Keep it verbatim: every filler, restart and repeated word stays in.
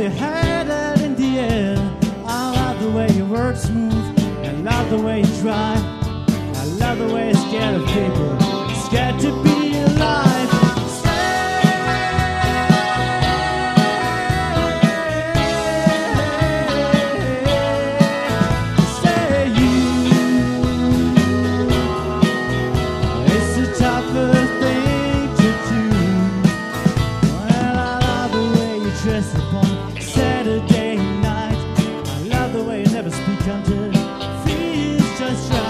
your head out in the air. I love the way your words move. I love the way you try. I love the way you're scared of people, scared to be alive. Stay, stay you. It's a tougher thing to do. Well, I love the way you dress upon Saturday night. I love the way you never speak until it feels just right.